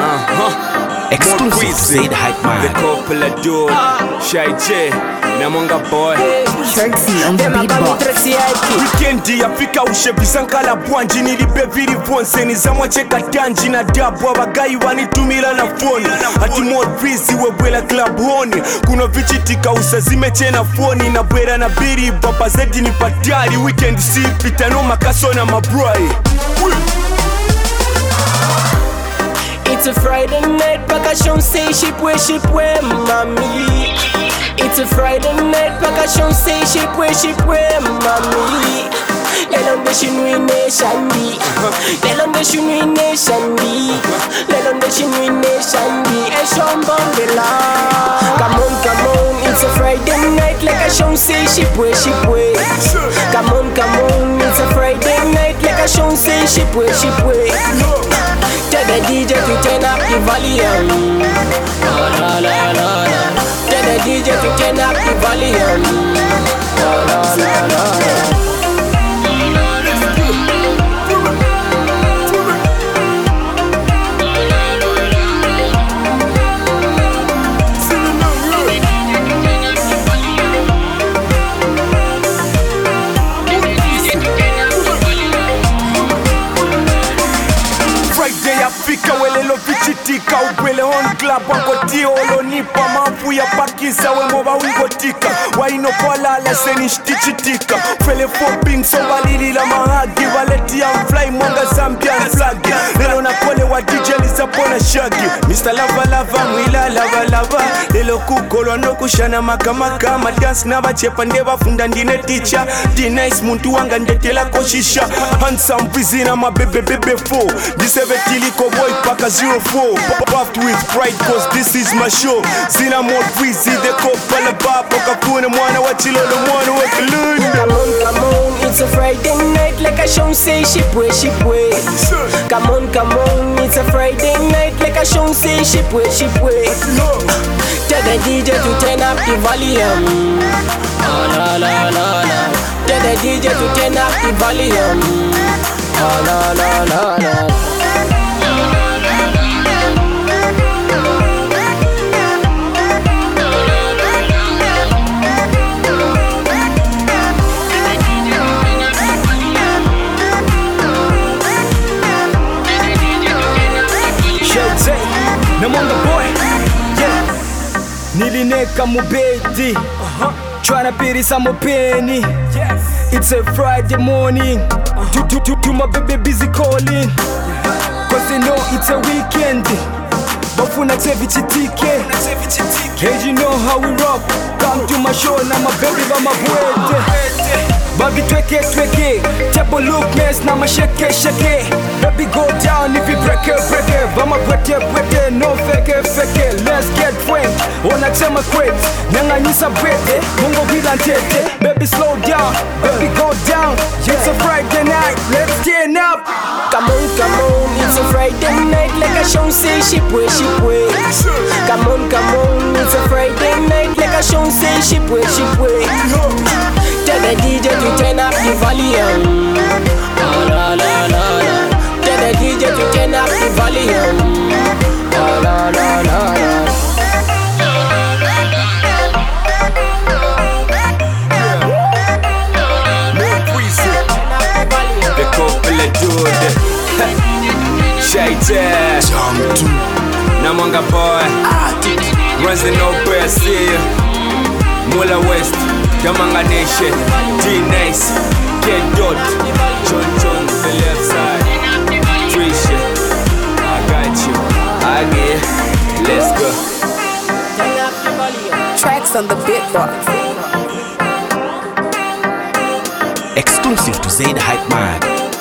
Exclusive to Zaid Hype Man. The couple of dude, Shy J, Namonga boy. Trixie on the beatbox. Weekendi yafika ushebisankala bwanji nilibe viri vonse nizamwa cheka danji na dabu abagayi wanitumila na phone hati more busy webwela club honi kuno vichitika usazime chena phone na bwera na biri baba zedi ni patari weekend si pita no makaso na mabroy. It's a Friday night, Pakashon say ship where mommy. It's a Friday night, Pakashon say ship where mommy. Lelon de Shinui Nation B. Lelon de Shinui Nation B. Lelon de Shinui Nation B. Eshon Bambela. Come on, it's a Friday night, like a show say ship where. Come on, it's a Friday night, like a show say ship where. Tell the DJ to turn up the volume. La la la la. Tell the DJ to turn up the volume. La la la la. Fika welelo vichitika ubwele on club wakoti olo nipa mafu ya pakisa wemoba ungotika waino kwa lala seni shtichitika fele fopping so walili la mahagi waleti ya mfly mwanga Zambian flag lelo na kole wa DJ lizapona shagi Mr. Lava Lava mwila lava lava lelo kukolo no kushana makamaka madance na bachepa ndeba funda ndine teacher D-Nice muntu wanga ndetela koshisha handsome busy na mabebe bebe 4 D7 boy paka 04 puffed with pride cause this is my show zina more breezy the couple babo kapuna mwana wa chilolo mwana wa kalunda. Come on, it's a Friday night like a show say ship where. Come on, it's a Friday night like a show say ship where. Tell the DJ to turn up the volume. La la la la. Tell the DJ to turn up the volume. La la la la. Namonga boy, yeah. Nilineka mubedi, tryna pirisa mopeni. It's a Friday morning, to my baby busy calling. Cause they know it's a weekend. Bafuna tevichitike. Hey, you know how we rock. Come to my show, na my baby ba mabwete. Baby tweke, table look mess, na ma shake. Baby go down if you break it. Vama bwete, no fake. Let's get frank, wanachema kwet. Nyanga nisa bwete, mungo bila ntete. Baby slow down, baby go down. It's a Friday night, let's stand up. Come on, it's a Friday night like a show say ship where. Come on, it's a Friday night like a show say ship where. Tell the DJ to turn up the volume. La la la la. Tell the DJ to turn up the volume. La la la la. The couple of dude, Shy J, Namonga boy, runs the no see Mula West, Yamanga Nation, D-Nice, Get Dot, John, the left side, Trisha, I got you, let's go. Tracks on the beatbox. Exclusive to Zaid Hype Man.